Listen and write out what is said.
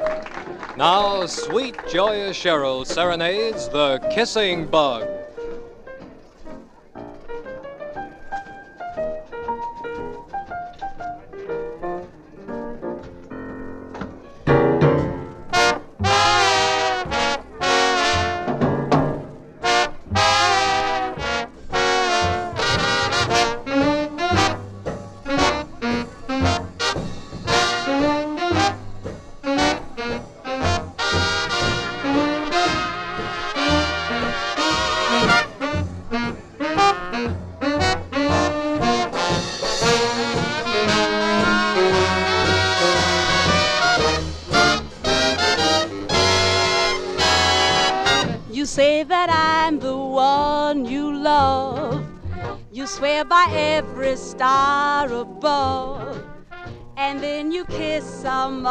Now, sweet, joyous Cheryl serenades the kissing bug. You say that I'm the one you love. You swear by every star above. And then you kiss some